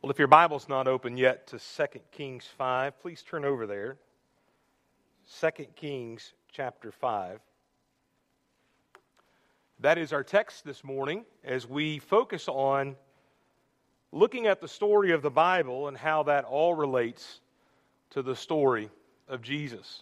Well, if your Bible's not open yet to 2 Kings 5, please turn over there. 2 Kings chapter 5. That is our text this morning as we focus on looking at the story of the Bible and how that all relates to the story of Jesus.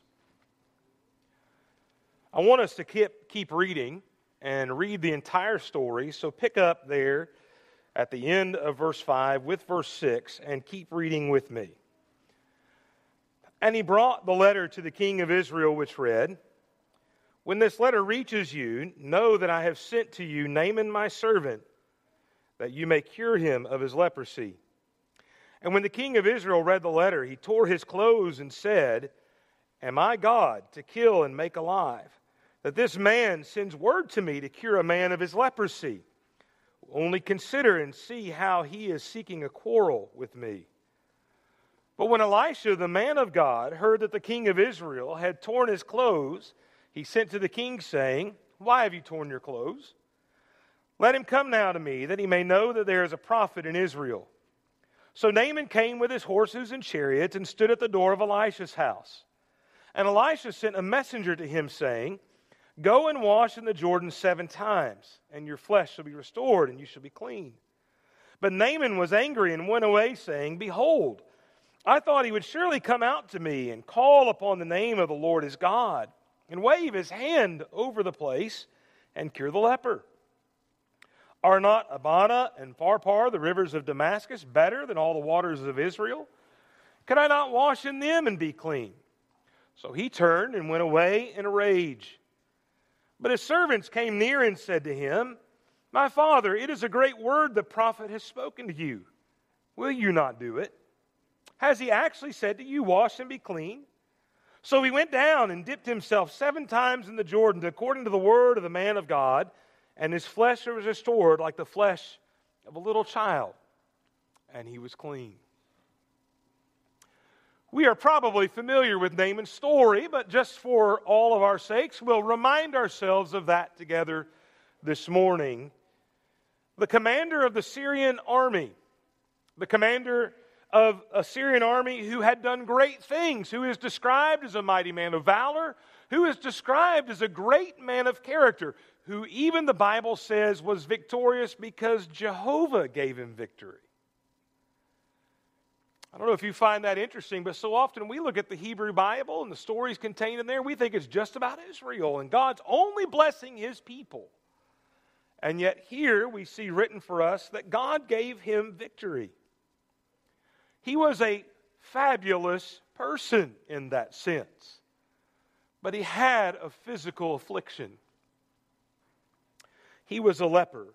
I want us to keep reading and read the entire story, so pick up there at the end of verse 5 with verse 6 and keep reading with me. And he brought the letter to the king of Israel, which read, "When this letter reaches you, know that I have sent to you Naaman my servant, that you may cure him of his leprosy." And when the king of Israel read the letter, he tore his clothes and said, "Am I God to kill and make alive, that this man sends word to me to cure a man of his leprosy? Only consider and see how he is seeking a quarrel with me." But when Elisha, the man of God, heard that the king of Israel had torn his clothes, he sent to the king, saying, "Why have you torn your clothes? Let him come now to me, that he may know that there is a prophet in Israel." So Naaman came with his horses and chariots and stood at the door of Elisha's house. And Elisha sent a messenger to him, saying, "Go and wash in the Jordan 7 times, and your flesh shall be restored, and you shall be clean." But Naaman was angry and went away, saying, "Behold, I thought he would surely come out to me and call upon the name of the Lord his God, and wave his hand over the place and cure the leper. Are not Abana and Pharpar, the rivers of Damascus, better than all the waters of Israel? Could I not wash in them and be clean?" So he turned and went away in a rage. But his servants came near and said to him, "My father, it is a great word the prophet has spoken to you. Will you not do it? Has he actually said to you, 'Wash and be clean'?" So he went down and dipped himself 7 times in the Jordan, according to the word of the man of God, and his flesh was restored like the flesh of a little child, and he was clean. We are probably familiar with Naaman's story, but just for all of our sakes, we'll remind ourselves of that together this morning. The commander of the Syrian army, the commander of a Syrian army who had done great things, who is described as a mighty man of valor, who is described as a great man of character, who even the Bible says was victorious because Jehovah gave him victory. I don't know if you find that interesting, but so often we look at the Hebrew Bible and the stories contained in there, we think it's just about Israel and God's only blessing his people. And yet here we see written for us that God gave him victory. He was a fabulous person in that sense, but he had a physical affliction. He was a leper.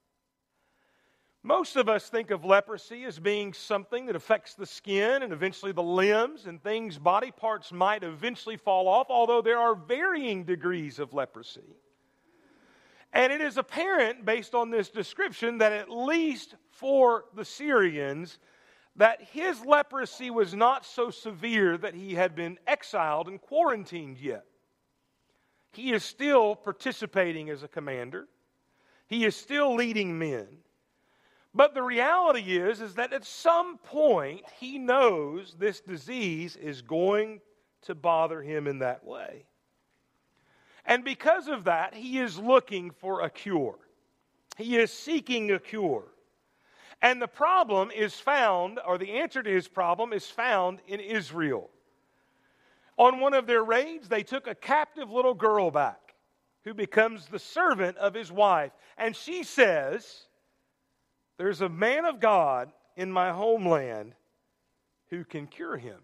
Most of us think of leprosy as being something that affects the skin and eventually the limbs, and things, body parts might eventually fall off, although there are varying degrees of leprosy. And it is apparent, based on this description, that at least for the Syrians, that his leprosy was not so severe that he had been exiled and quarantined yet. He is still participating as a commander. He is still leading men. But the reality is that at some point he knows this disease is going to bother him in that way. And because of that, he is looking for a cure. He is seeking a cure. And the problem is found, or the answer to his problem is found in Israel. On one of their raids, they took a captive little girl back who becomes the servant of his wife. And she says, "There's a man of God in my homeland who can cure him."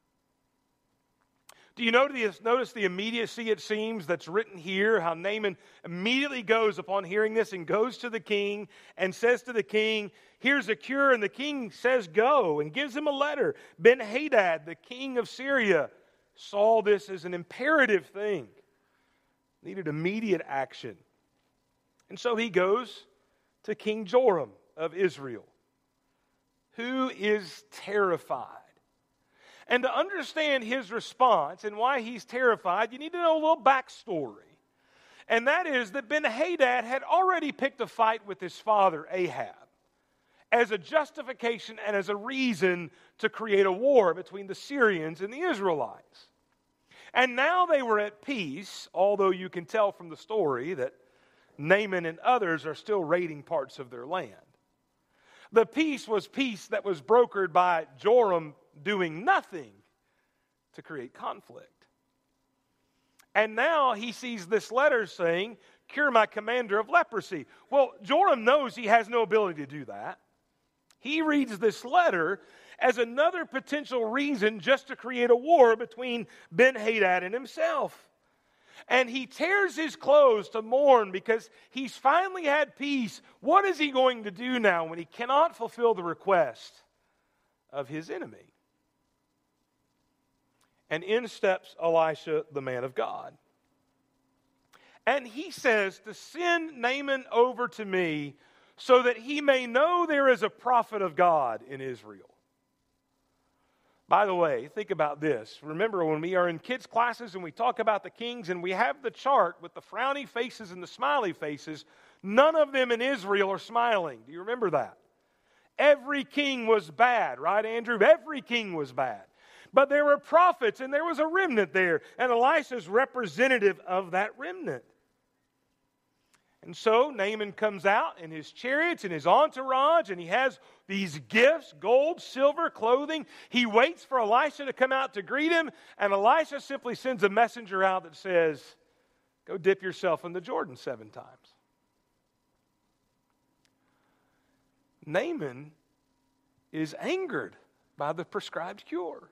Do you notice the immediacy, it seems, that's written here? How Naaman immediately goes upon hearing this and goes to the king and says to the king, "Here's a cure." And the king says, "Go," and gives him a letter. Ben-Hadad, the king of Syria, saw this as an imperative thing. Needed immediate action. And so he goes to King Joram of Israel, who is terrified. And to understand his response and why he's terrified, you need to know a little backstory. And that is that Ben-Hadad had already picked a fight with his father, Ahab. as a justification and as a reason to create a war between the Syrians and the Israelites. And now they were at peace, although you can tell from the story that Naaman and others are still raiding parts of their land. The peace that was brokered by Joram doing nothing to create conflict. And now he sees this letter saying, cure my commander of leprosy. Well, Joram knows he has no ability to do that. He reads this letter as another potential reason just to create a war between Ben-Hadad and himself. And he tears his clothes to mourn because he's finally had peace. What is he going to do now when he cannot fulfill the request of his enemy? And in steps Elisha, the man of God. And he says to send Naaman over to me so that he may know there is a prophet of God in Israel. By the way, think about this. Remember when we are in kids' classes and we talk about the kings and we have the chart with the frowny faces and the smiley faces, none of them in Israel are smiling. Do you remember that? Every king was bad, right, Andrew? Every king was bad. But there were prophets and there was a remnant there, and Elisha's representative of that remnant. And so Naaman comes out in his chariots and his entourage, and he has these gifts, gold, silver, clothing. He waits for Elisha to come out to greet him, and Elisha simply sends a messenger out that says, go dip yourself in the Jordan 7 times. Naaman is angered by the prescribed cure.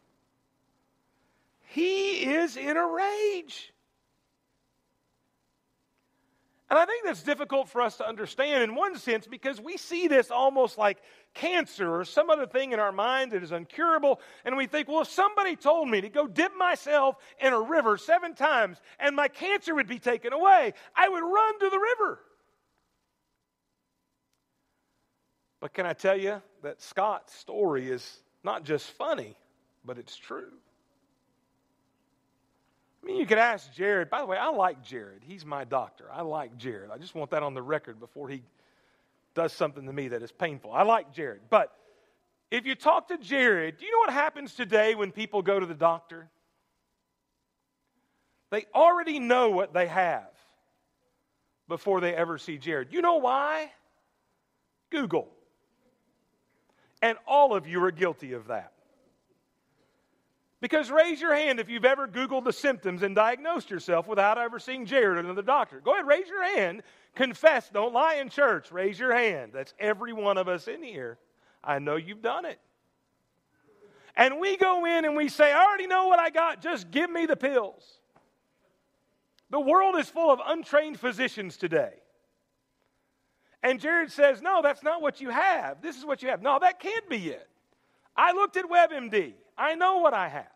He is in a rage. And I think that's difficult for us to understand in one sense because we see this almost like cancer or some other thing in our mind that is incurable. And we think, well, if somebody told me to go dip myself in a river 7 times and my cancer would be taken away, I would run to the river. But can I tell you that Scott's story is not just funny, but it's true. I mean, you could ask Jared. By the way, I like Jared. He's my doctor. I like Jared. I just want that on the record before he does something to me that is painful. I like Jared. But if you talk to Jared, do you know what happens today when people go to the doctor? They already know what they have before they ever see Jared. You know why? Google. And all of you are guilty of that. Because raise your hand if you've ever Googled the symptoms and diagnosed yourself without ever seeing Jared or another doctor. Go ahead, raise your hand. Confess. Don't lie in church. Raise your hand. That's every one of us in here. I know you've done it. And we go in and we say, I already know what I got. Just give me the pills. The world is full of untrained physicians today. And Jared says, no, that's not what you have. This is what you have. No, that can't be it. I looked at WebMD. I know what I have.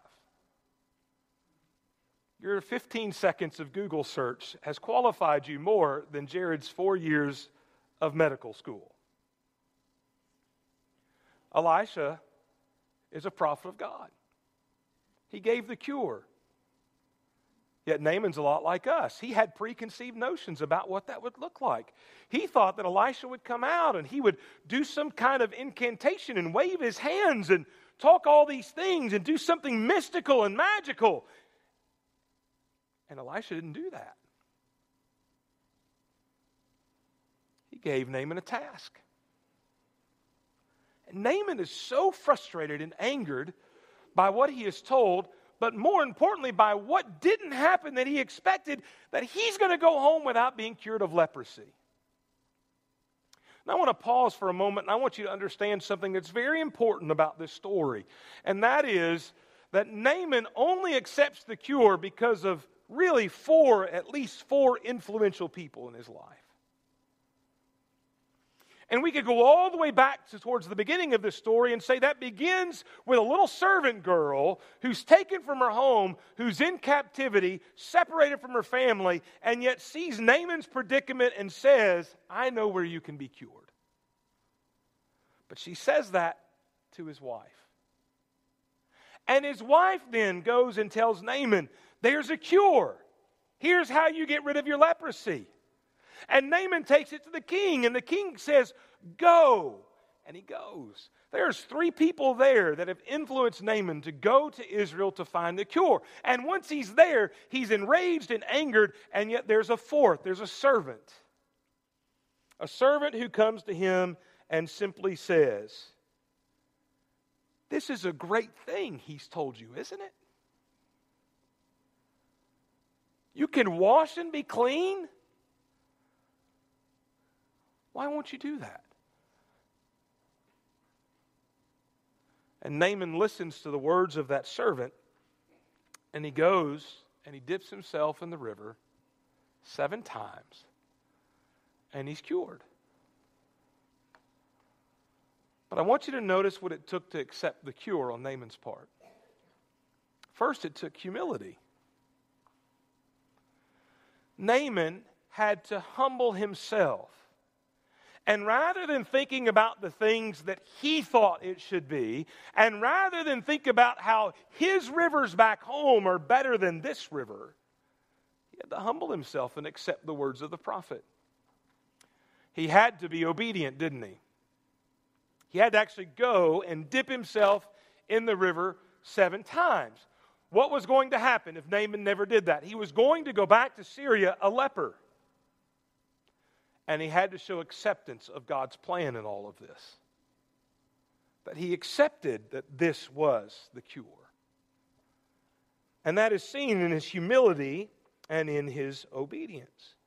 Your 15 seconds of Google search has qualified you more than Jared's 4 years of medical school. Elisha is a prophet of God. He gave the cure. Yet Naaman's a lot like us. He had preconceived notions about what that would look like. He thought that Elisha would come out and he would do some kind of incantation and wave his hands and talk all these things and do something mystical and magical. And Elisha didn't do that. He gave Naaman a task. And Naaman is so frustrated and angered by what he is told, but more importantly by what didn't happen that he expected, that he's going to go home without being cured of leprosy. Now, I want to pause for a moment, and I want you to understand something that's very important about this story. And that is that Naaman only accepts the cure because of really at least four influential people in his life. And we could go all the way back towards the beginning of this story and say that begins with a little servant girl who's taken from her home, who's in captivity, separated from her family, and yet sees Naaman's predicament and says, I know where you can be cured. But she says that to his wife. And his wife then goes and tells Naaman, there's a cure. Here's how you get rid of your leprosy. And Naaman takes it to the king, and the king says, go, And he goes. There's 3 people there that have influenced Naaman to go to Israel to find the cure. And once he's there, he's enraged and angered, and yet there's a 4th. There's a servant. A servant who comes to him and simply says, "This is a great thing he's told you, isn't it? You can wash and be clean? Why won't you do that?" And Naaman listens to the words of that servant, and he goes and he dips himself in the river 7 times, and he's cured. But I want you to notice what it took to accept the cure on Naaman's part. First, it took humility. Naaman had to humble himself. And rather than thinking about the things that he thought it should be, and rather than think about how his rivers back home are better than this river, he had to humble himself and accept the words of the prophet. He had to be obedient, didn't he? He had to actually go and dip himself in the river 7 times. What was going to happen if Naaman never did that? He was going to go back to Syria a leper. And he had to show acceptance of God's plan in all of this. That he accepted that this was the cure. And that is seen in his humility and in his obedience.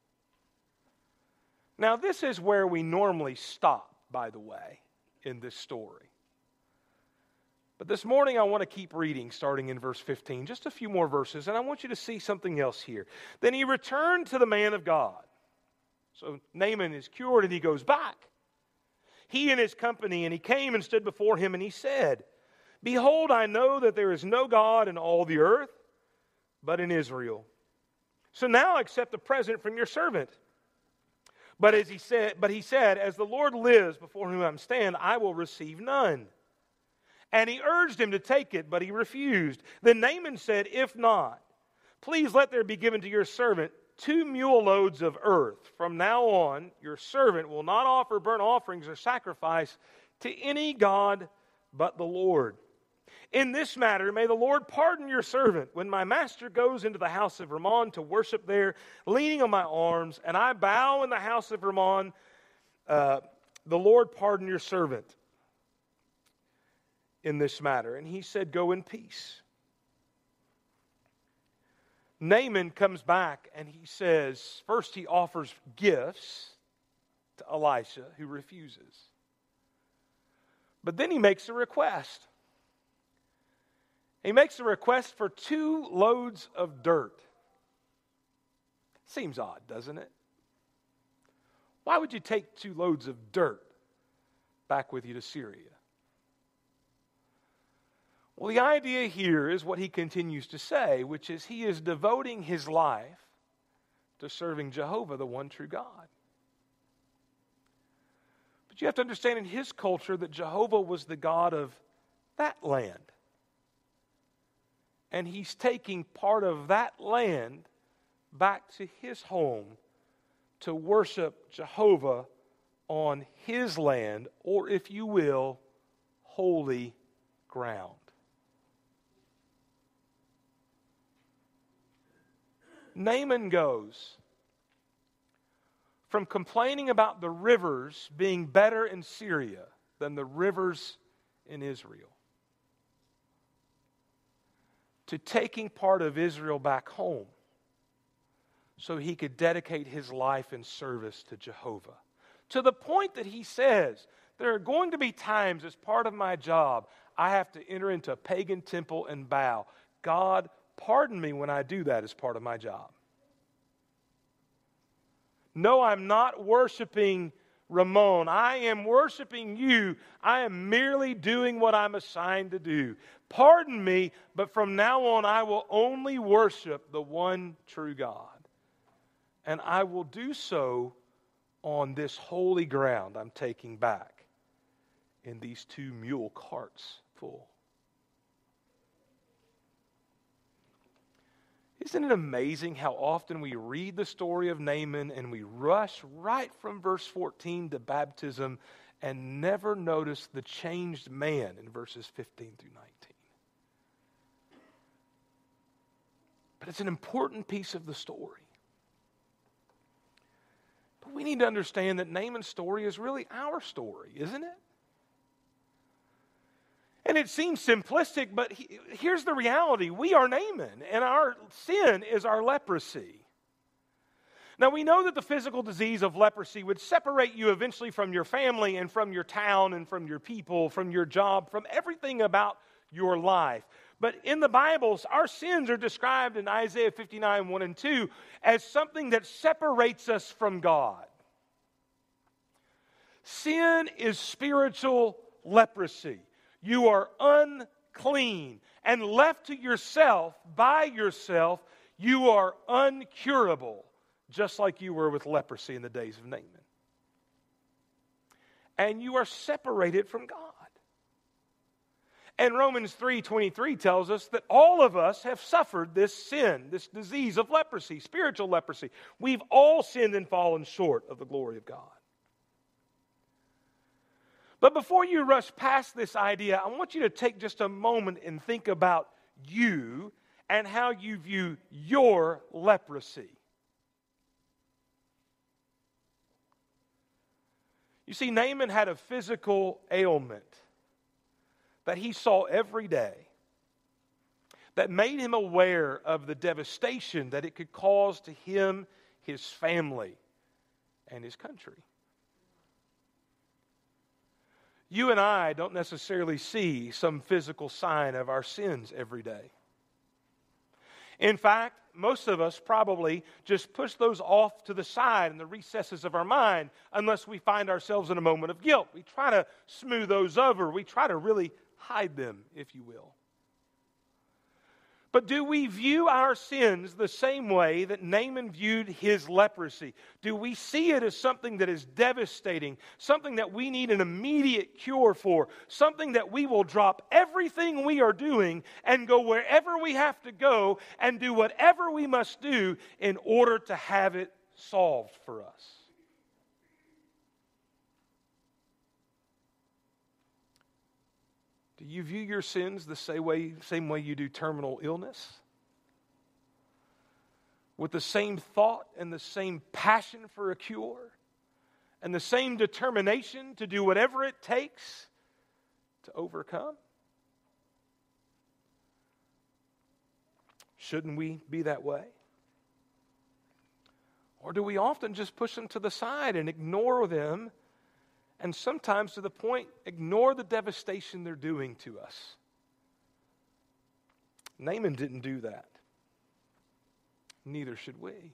Now, this is where we normally stop, by the way, in this story. But this morning I want to keep reading, starting in verse 15, just a few more verses, and I want you to see something else here. Then he returned to the man of God. So Naaman is cured and he goes back. He and his company, and he came and stood before him and he said, "Behold, I know that there is no God in all the earth, but in Israel. So now accept a present from your servant." But he said, "As the Lord lives before whom I stand, I will receive none." And he urged him to take it, but he refused. Then Naaman said, "If not, please let there be given to your servant 2 mule loads of earth. From now on, your servant will not offer burnt offerings or sacrifice to any god but the Lord. In this matter, may the Lord pardon your servant when my master goes into the house of Rimmon to worship there, leaning on my arms, and I bow in the house of Rimmon. The Lord pardon your servant in this matter." And he said, "Go in peace." Naaman comes back and he says, first he offers gifts to Elisha, who refuses. But then he makes a request. He makes a request for 2 loads of dirt. Seems odd, doesn't it? Why would you take 2 loads of dirt back with you to Syria? Well, the idea here is what he continues to say, which is he is devoting his life to serving Jehovah, the one true God. But you have to understand in his culture that Jehovah was the God of that land. And he's taking part of that land back to his home to worship Jehovah on his land, or if you will, holy ground. Naaman goes from complaining about the rivers being better in Syria than the rivers in Israel to taking part of Israel back home so he could dedicate his life in service to Jehovah. To the point that he says, there are going to be times as part of my job I have to enter into a pagan temple and bow. God, pardon me when I do that as part of my job. No, I'm not worshiping Rimmon. I am worshiping you. I am merely doing what I'm assigned to do. Pardon me, but from now on I will only worship the one true God. And I will do so on this holy ground I'm taking back in these 2 mule carts full. Isn't it amazing how often we read the story of Naaman and we rush right from verse 14 to baptism and never notice the changed man in verses 15 through 19. But it's an important piece of the story. But we need to understand that Naaman's story is really our story, isn't it? And it seems simplistic, but here's the reality. We are Naaman, and our sin is our leprosy. Now, we know that the physical disease of leprosy would separate you eventually from your family and from your town and from your people, from your job, from everything about your life. But in the Bible, our sins are described in Isaiah 59, 1 and 2 as something that separates us from God. Sin is spiritual leprosy. You are unclean, and left to yourself, by yourself, you are uncurable, just like you were with leprosy in the days of Naaman. And you are separated from God. And Romans 3:23 tells us that all of us have suffered this sin, this disease of leprosy, spiritual leprosy. We've all sinned and fallen short of the glory of God. But before you rush past this idea, I want you to take just a moment and think about you and how you view your leprosy. You see, Naaman had a physical ailment that he saw every day that made him aware of the devastation that it could cause to him, his family, and his country. You and I don't necessarily see some physical sign of our sins every day. In fact, most of us probably just push those off to the side in the recesses of our mind unless we find ourselves in a moment of guilt. We try to smooth those over. We try to really hide them, if you will. But do we view our sins the same way that Naaman viewed his leprosy? Do we see it as something that is devastating, something that we need an immediate cure for, something that we will drop everything we are doing and go wherever we have to go and do whatever we must do in order to have it solved for us? Do you view your sins the same way you do terminal illness? With the same thought and the same passion for a cure? And the same determination to do whatever it takes to overcome? Shouldn't we be that way? Or do we often just push them to the side and ignore them? And sometimes to the point, ignore the devastation they're doing to us. Naaman didn't do that. Neither should we.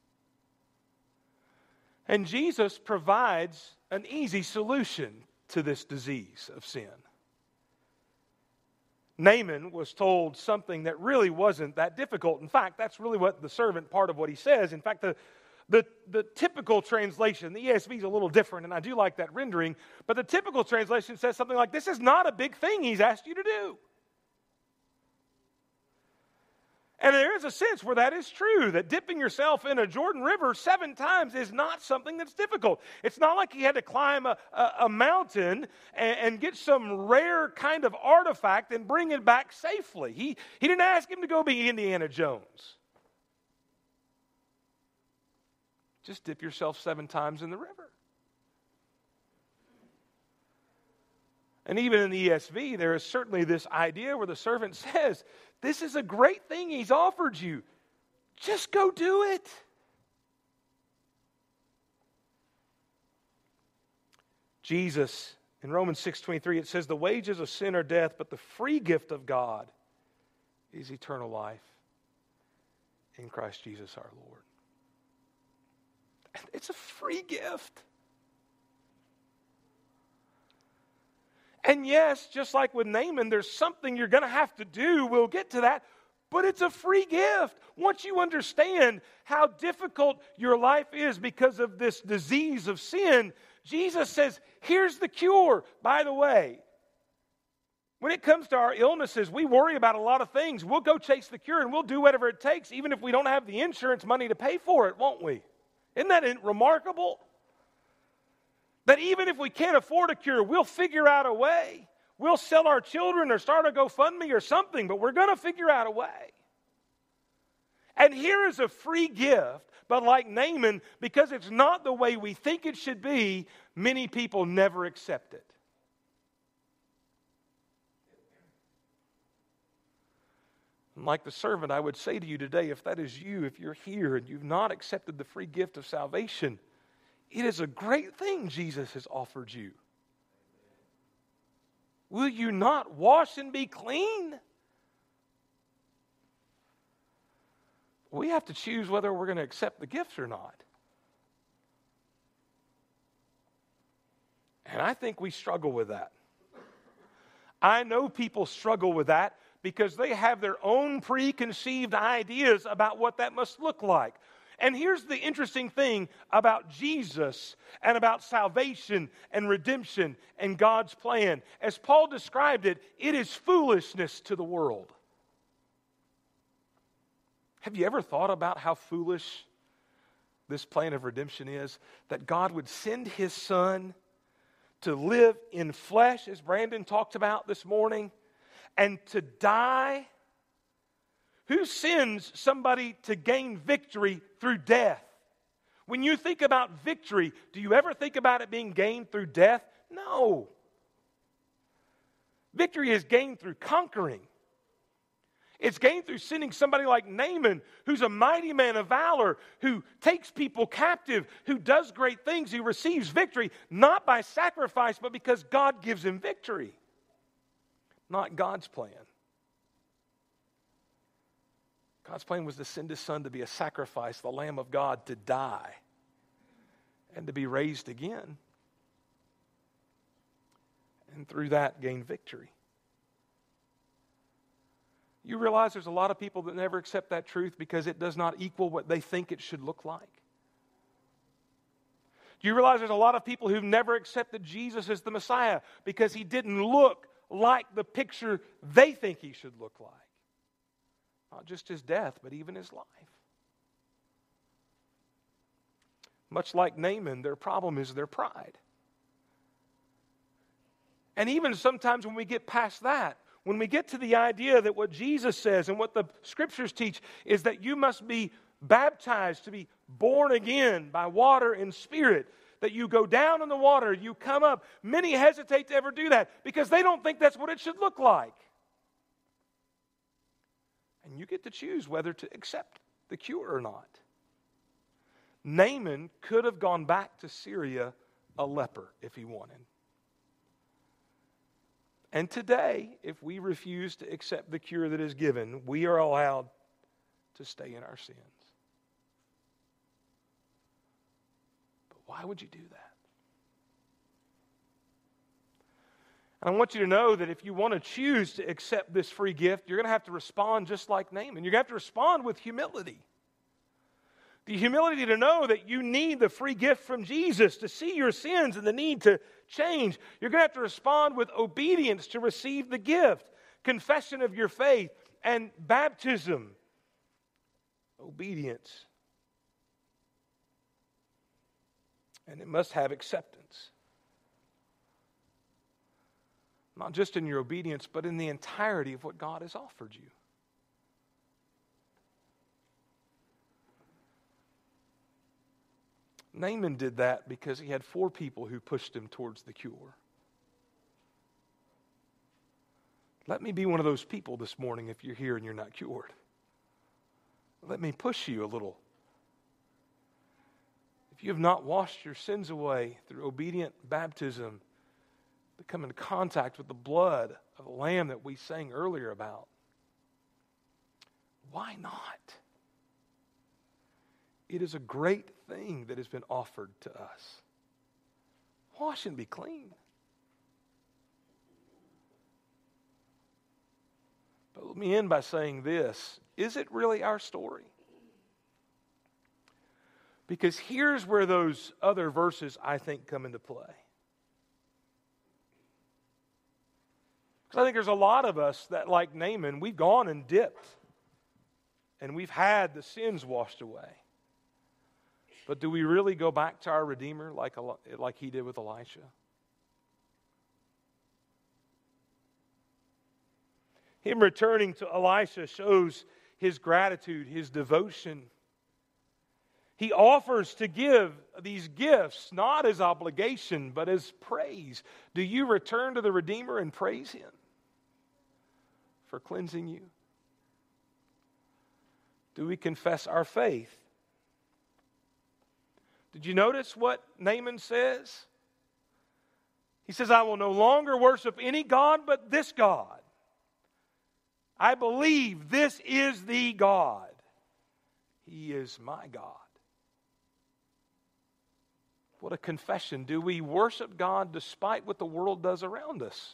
And Jesus provides an easy solution to this disease of sin. Naaman was told something that really wasn't that difficult. In fact, that's really what the servant part of what he says. In fact, the typical translation, the ESV is a little different, and I do like that rendering, but the typical translation says something like, this is not a big thing he's asked you to do. And there is a sense where that is true, that dipping yourself in a Jordan River 7 times is not something that's difficult. It's not like he had to climb a mountain and get some rare kind of artifact and bring it back safely. He didn't ask him to go be Indiana Jones. Just dip yourself 7 times in the river. And even in the ESV, there is certainly this idea where the servant says, this is a great thing he's offered you. Just go do it. Jesus, in Romans 6:23, it says, the wages of sin are death, but the free gift of God is eternal life in Christ Jesus our Lord. It's a free gift. And yes, just like with Naaman, there's something you're going to have to do. We'll get to that. But it's a free gift. Once you understand how difficult your life is because of this disease of sin, Jesus says, here's the cure. By the way, when it comes to our illnesses, we worry about a lot of things. We'll go chase the cure and we'll do whatever it takes, even if we don't have the insurance money to pay for it, won't we? Isn't that remarkable? That even if we can't afford a cure, we'll figure out a way. We'll sell our children or start a GoFundMe or something, but we're going to figure out a way. And here is a free gift, but like Naaman, because it's not the way we think it should be, many people never accept it. And like the servant, I would say to you today, if that is you, if you're here and you've not accepted the free gift of salvation, it is a great thing Jesus has offered you. Will you not wash and be clean? We have to choose whether we're going to accept the gifts or not. And I think we struggle with that. I know people struggle with that because they have their own preconceived ideas about what that must look like. And here's the interesting thing about Jesus and about salvation and redemption and God's plan. As Paul described it, it is foolishness to the world. Have you ever thought about how foolish this plan of redemption is? That God would send His Son to live in flesh, as Brandon talked about this morning, and to die. Who sends somebody to gain victory through death? When you think about victory, do you ever think about it being gained through death? No. Victory is gained through conquering. It's gained through sending somebody like Naaman, who's a mighty man of valor, who takes people captive, who does great things, who receives victory, not by sacrifice, but because God gives him victory. Not God's plan. God's plan was to send His Son to be a sacrifice, the Lamb of God, to die and to be raised again. And through that, gain victory. You realize there's a lot of people that never accept that truth because it does not equal what they think it should look like. Do you realize there's a lot of people who've never accepted Jesus as the Messiah because He didn't look like the picture they think He should look like? Not just His death, but even His life. Much like Naaman, their problem is their pride. And even sometimes when we get past that, when we get to the idea that what Jesus says and what the Scriptures teach is that you must be baptized to be born again by water and Spirit, that you go down in the water, you come up, many hesitate to ever do that because they don't think that's what it should look like. And you get to choose whether to accept the cure or not. Naaman could have gone back to Syria a leper if he wanted. And today, if we refuse to accept the cure that is given, we are allowed to stay in our sins. But why would you do that? And I want you to know that if you want to choose to accept this free gift, you're going to have to respond just like Naaman. You're going to have to respond with humility. The humility to know that you need the free gift from Jesus to see your sins and the need to change. You're going to have to respond with obedience to receive the gift, confession of your faith, and baptism. Obedience. And it must have acceptance. Not just in your obedience, but in the entirety of what God has offered you. Naaman did that because he had 4 people who pushed him towards the cure. Let me be one of those people this morning if you're here and you're not cured. Let me push you a little. If you have not washed your sins away through obedient baptism, to come into contact with the blood of the Lamb that we sang earlier about, why not? It is a great thing that has been offered to us. Wash and be clean. But let me end by saying this. Is it really our story? Because here's where those other verses, I think, come into play. Because I think there's a lot of us that, like Naaman, we've gone and dipped. And we've had the sins washed away. But do we really go back to our Redeemer like he did with Elisha? Him returning to Elisha shows his gratitude, his devotion. He offers to give these gifts not as obligation, but as praise. Do you return to the Redeemer and praise Him for cleansing you? Do we confess our faith? Did you notice what Naaman says? He says, I will no longer worship any god but this God. I believe this is the God. He is my God. What a confession. Do we worship God despite what the world does around us?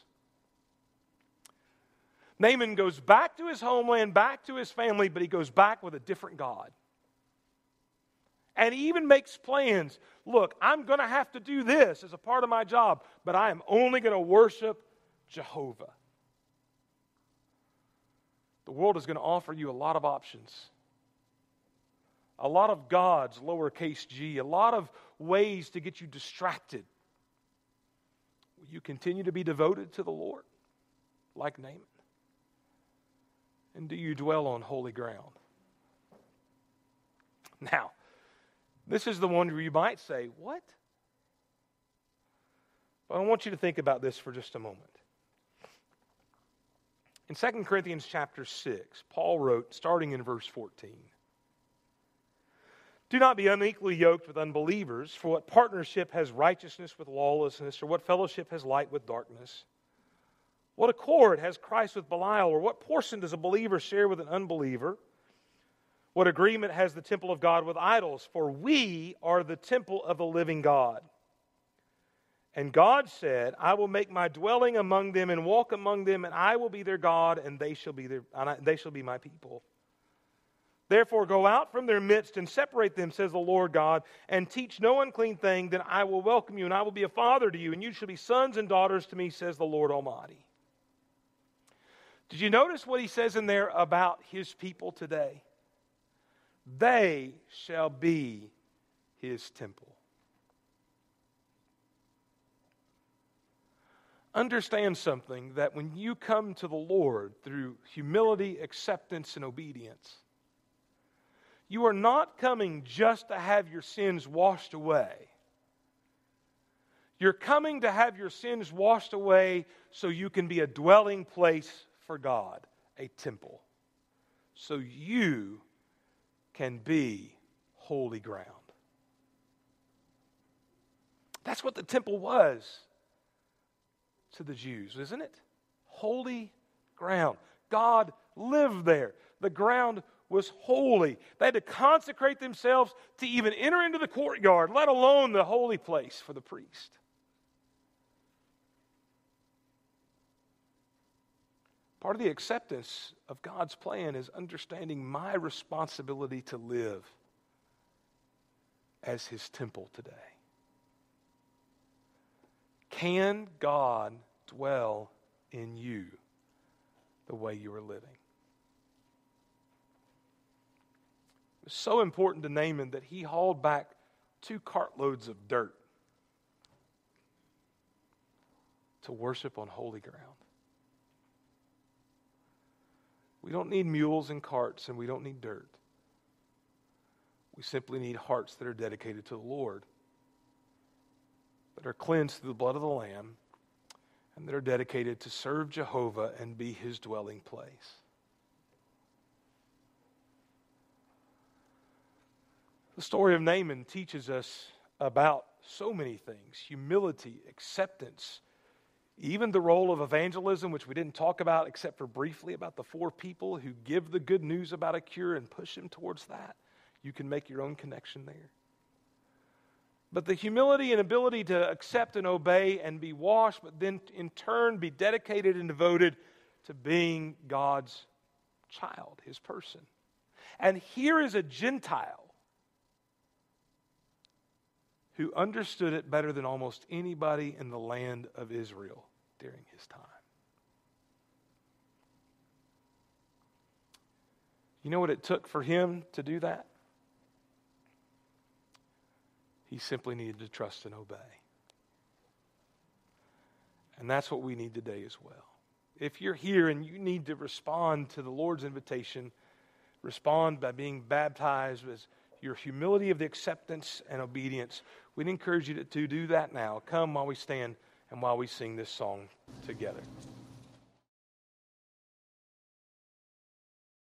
Naaman goes back to his homeland, back to his family, but he goes back with a different God. And he even makes plans. Look, I'm going to have to do this as a part of my job, but I am only going to worship Jehovah. The world is going to offer you a lot of options. A lot of gods, lowercase g, a lot of ways to get you distracted. Will you continue to be devoted to the Lord like Naaman? And do you dwell on holy ground? Now, this is the one where you might say, what? But I want you to think about this for just a moment. In 2 Corinthians chapter 6, Paul wrote, starting in verse 14, do not be unequally yoked with unbelievers, for what partnership has righteousness with lawlessness, or what fellowship has light with darkness? What accord has Christ with Belial, or what portion does a believer share with an unbeliever? What agreement has the temple of God with idols? For we are the temple of the living God. And God said, I will make my dwelling among them and walk among them, and I will be their God, and they shall be my people. Therefore go out from their midst and separate them, says the Lord God, and teach no unclean thing, then I will welcome you, and I will be a father to you, and you shall be sons and daughters to me, says the Lord Almighty. Did you notice what he says in there about his people today? They shall be his temple. Understand something, that when you come to the Lord through humility, acceptance, and obedience, you are not coming just to have your sins washed away. You're coming to have your sins washed away so you can be a dwelling place for God, a temple. So you can be holy ground. That's what the temple was to the Jews, isn't it? Holy ground. God lived there. The ground was holy. They had to consecrate themselves to even enter into the courtyard, let alone the holy place for the priest. Part of the acceptance of God's plan is understanding my responsibility to live as His temple today. Can God dwell in you the way you are living? It was so important to Naaman that he hauled back 2 cartloads of dirt to worship on holy ground. We don't need mules and carts, and we don't need dirt. We simply need hearts that are dedicated to the Lord, that are cleansed through the blood of the Lamb, and that are dedicated to serve Jehovah and be His dwelling place. The story of Naaman teaches us about so many things: humility, acceptance, even the role of evangelism, which we didn't talk about except for briefly, about the 4 people who give the good news about a cure and push him towards that. You can make your own connection there. But the humility and ability to accept and obey and be washed, but then in turn be dedicated and devoted to being God's child, His person. And here is a Gentile who understood it better than almost anybody in the land of Israel during his time. You know what it took for him to do that? He simply needed to trust and obey. And that's what we need today as well. If you're here and you need to respond to the Lord's invitation, respond by being baptized as your humility of the acceptance and obedience, we'd encourage you to do that now. Come while we stand and while we sing this song together.